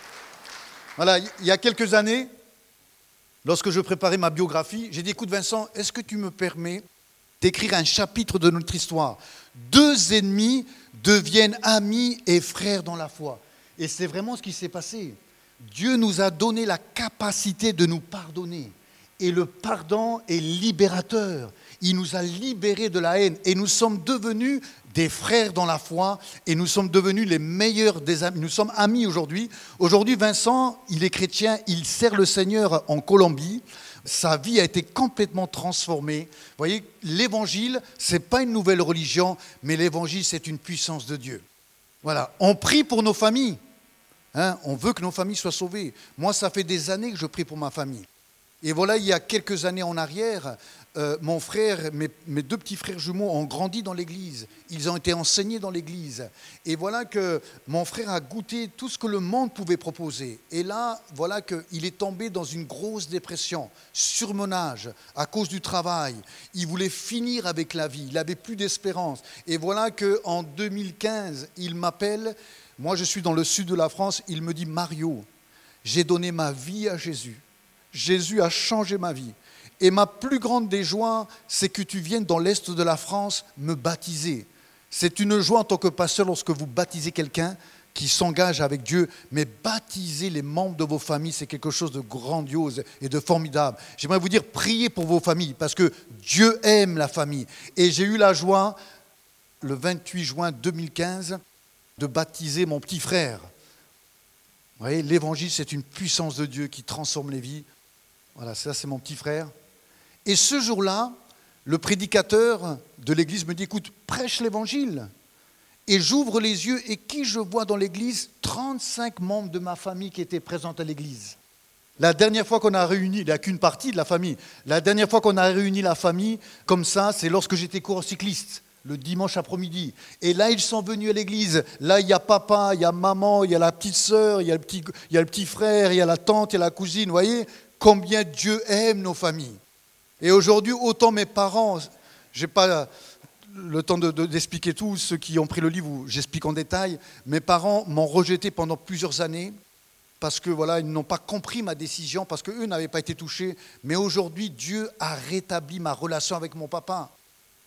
Voilà, il y a quelques années, lorsque je préparais ma biographie, j'ai dit, écoute Vincent, est-ce que tu me permets d'écrire un chapitre de notre histoire? Deux ennemis deviennent amis et frères dans la foi. Et c'est vraiment ce qui s'est passé. Dieu nous a donné la capacité de nous pardonner. Et le pardon est libérateur. Il nous a libérés de la haine. Et nous sommes devenus des frères dans la foi. Et nous sommes devenus les meilleurs des amis. Nous sommes amis aujourd'hui. Aujourd'hui, Vincent, il est chrétien. Il sert le Seigneur en Colombie. Sa vie a été complètement transformée. Vous voyez, l'évangile, ce n'est pas une nouvelle religion, mais l'évangile, c'est une puissance de Dieu. Voilà. On prie pour nos familles. Hein, on veut que nos familles soient sauvées. Moi, ça fait des années que je prie pour ma famille. Et voilà, il y a quelques années en arrière, euh, mon frère, mes, mes deux petits frères jumeaux ont grandi dans l'église. Ils ont été enseignés dans l'église. Et voilà que mon frère a goûté tout ce que le monde pouvait proposer. Et là, voilà qu'il est tombé dans une grosse dépression, surmenage, à cause du travail. Il voulait finir avec la vie, il n'avait plus d'espérance. Et voilà qu'en deux mille quinze, il m'appelle. Moi, je suis dans le sud de la France. Il me dit, Mario, j'ai donné ma vie à Jésus. Jésus a changé ma vie. Et ma plus grande des joies, c'est que tu viennes dans l'est de la France me baptiser. C'est une joie en tant que pasteur lorsque vous baptisez quelqu'un qui s'engage avec Dieu. Mais baptiser les membres de vos familles, c'est quelque chose de grandiose et de formidable. J'aimerais vous dire, priez pour vos familles, parce que Dieu aime la famille. Et j'ai eu la joie, le vingt-huit juin deux mille quinze, de baptiser mon petit frère. Vous voyez, l'évangile, c'est une puissance de Dieu qui transforme les vies. Voilà, ça, c'est mon petit frère. Et ce jour-là, le prédicateur de l'église me dit, écoute, prêche l'évangile. Et j'ouvre les yeux, et qui je vois dans l'église? trente-cinq membres de ma famille qui étaient présents à l'église. La dernière fois qu'on a réuni, il n'y a qu'une partie de la famille, la dernière fois qu'on a réuni la famille, comme ça, c'est lorsque j'étais coureur cycliste. Le dimanche après-midi. Et là, ils sont venus à l'église. Là, il y a papa, il y a maman, il y a la petite sœur, il y a le petit, il y a le petit frère, il y a la tante, il y a la cousine. Vous voyez combien Dieu aime nos familles. Et aujourd'hui, autant mes parents, je n'ai pas le temps de, de, d'expliquer tout, ceux qui ont pris le livre, j'explique en détail. Mes parents m'ont rejeté pendant plusieurs années parce que voilà, ils n'ont pas compris ma décision, parce qu'eux n'avaient pas été touchés. Mais aujourd'hui, Dieu a rétabli ma relation avec mon papa.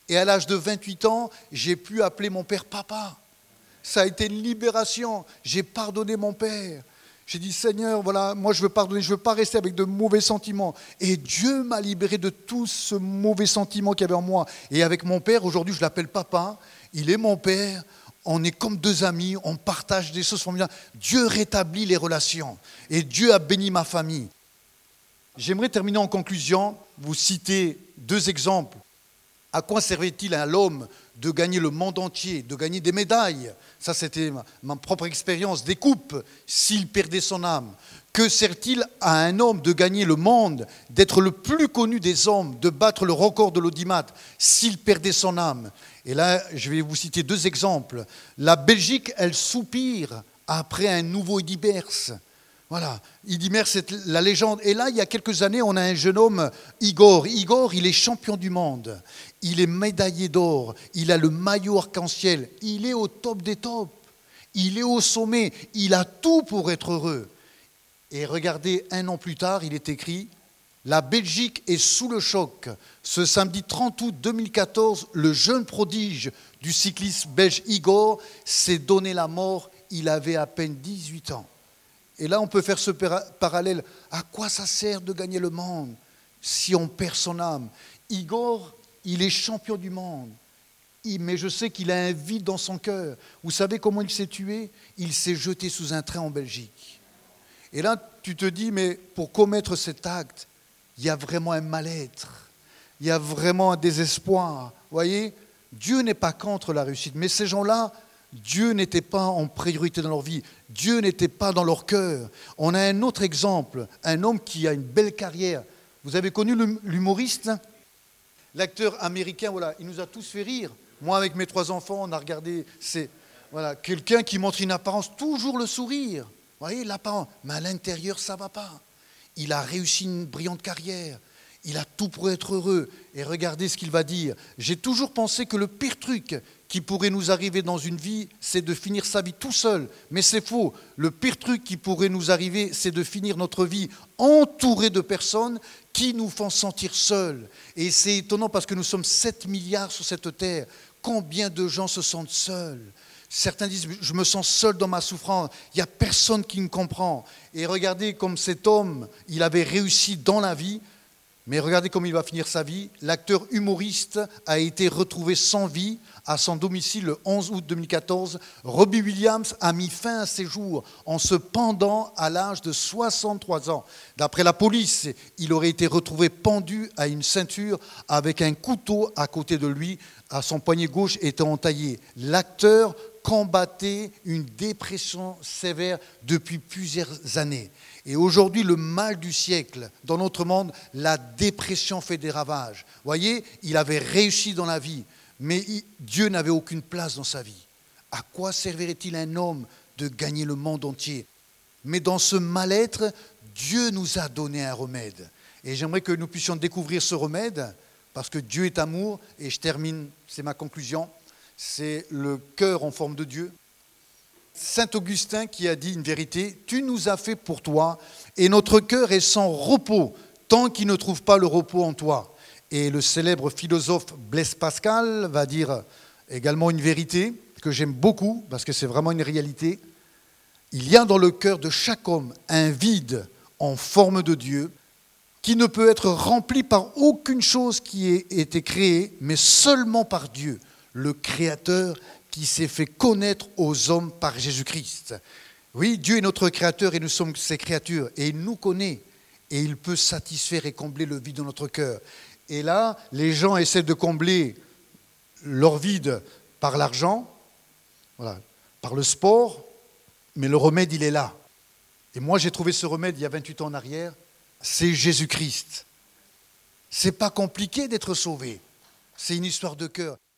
Et à l'âge de vingt-huit ans, j'ai pu appeler mon père papa. Ça a été une libération. J'ai pardonné mon père. J'ai dit, Seigneur, voilà, moi je veux pardonner, je ne veux pas rester avec de mauvais sentiments. Et Dieu m'a libéré de tout ce mauvais sentiment qu'il y avait en moi. Et avec mon père, aujourd'hui, je l'appelle papa. Il est mon père. On est comme deux amis. On partage des choses formidables. Dieu rétablit les relations. Et Dieu a béni ma famille. J'aimerais terminer en conclusion, vous citer deux exemples. À quoi servait-il à l'homme de gagner le monde entier, de gagner des médailles? Ça, c'était ma, ma propre expérience, des coupes, s'il perdait son âme. Que sert-il à un homme de gagner le monde, d'être le plus connu des hommes, de battre le record de l'audimat, s'il perdait son âme? Et là, je vais vous citer deux exemples. La Belgique, elle soupire après un nouveau Eddy Merckx. Voilà, Eddy Merckx, c'est la légende. Et là, il y a quelques années, on a un jeune homme, Igor. Igor, il est champion du monde. Il est médaillé d'or. Il a le maillot arc-en-ciel. Il est au top des tops. Il est au sommet. Il a tout pour être heureux. Et regardez, un an plus tard, il est écrit « La Belgique est sous le choc. Ce samedi trente août deux mille quatorze, le jeune prodige du cyclisme belge Igor s'est donné la mort. Il avait à peine dix-huit ans. » Et là, on peut faire ce parallèle. À quoi ça sert de gagner le monde si on perd son âme? Igor, il est champion du monde. Mais je sais qu'il a un vide dans son cœur. Vous savez comment il s'est tué? Il s'est jeté sous un train en Belgique. Et là, tu te dis, mais pour commettre cet acte, il y a vraiment un mal-être. Il y a vraiment un désespoir. Vous voyez, Dieu n'est pas contre la réussite. Mais ces gens-là, Dieu n'était pas en priorité dans leur vie. Dieu n'était pas dans leur cœur. On a un autre exemple, un homme qui a une belle carrière. Vous avez connu l'humoriste? L'acteur américain, voilà, il nous a tous fait rire. Moi, avec mes trois enfants, on a regardé, c'est voilà, quelqu'un qui montre une apparence, toujours le sourire. Vous voyez, l'apparence. Mais à l'intérieur, ça ne va pas. Il a réussi une brillante carrière. Il a tout pour être heureux. Et regardez ce qu'il va dire. J'ai toujours pensé que le pire truc qui pourrait nous arriver dans une vie, c'est de finir sa vie tout seul. Mais c'est faux. Le pire truc qui pourrait nous arriver, c'est de finir notre vie entouré de personnes qui nous font sentir seuls. Et c'est étonnant parce que nous sommes sept milliards sur cette terre. Combien de gens se sentent seuls? Certains disent, je me sens seul dans ma souffrance, il n'y a personne qui me comprend. Et regardez comme cet homme, il avait réussi dans la vie, mais regardez comment il va finir sa vie. L'acteur humoriste a été retrouvé sans vie à son domicile le onze août deux mille quatorze. Robbie Williams a mis fin à ses jours en se pendant à l'âge de soixante-trois ans. D'après la police, il aurait été retrouvé pendu à une ceinture avec un couteau à côté de lui, à son poignet gauche étant entaillé. L'acteur combattait une dépression sévère depuis plusieurs années. Et aujourd'hui, le mal du siècle, dans notre monde, la dépression fait des ravages. Vous voyez, il avait réussi dans la vie, mais il, Dieu n'avait aucune place dans sa vie. À quoi servirait-il un homme de gagner le monde entier? Mais dans ce mal-être, Dieu nous a donné un remède. Et j'aimerais que nous puissions découvrir ce remède, parce que Dieu est amour, et je termine, c'est ma conclusion, c'est le cœur en forme de Dieu. Saint Augustin qui a dit une vérité, « Tu nous as fait pour toi, et notre cœur est sans repos, tant qu'il ne trouve pas le repos en toi. » Et le célèbre philosophe Blaise Pascal va dire également une vérité que j'aime beaucoup, parce que c'est vraiment une réalité. Il y a dans le cœur de chaque homme un vide en forme de Dieu, qui ne peut être rempli par aucune chose qui ait été créée, mais seulement par Dieu, le Créateur qui s'est fait connaître aux hommes par Jésus-Christ. Oui, Dieu est notre Créateur et nous sommes ses créatures, et il nous connaît, et il peut satisfaire et combler le vide dans notre cœur. Et là, les gens essaient de combler leur vide par l'argent, voilà, par le sport, mais le remède, il est là. Et moi, j'ai trouvé ce remède il y a vingt-huit ans en arrière, c'est Jésus-Christ. C'est pas compliqué d'être sauvé, c'est une histoire de cœur.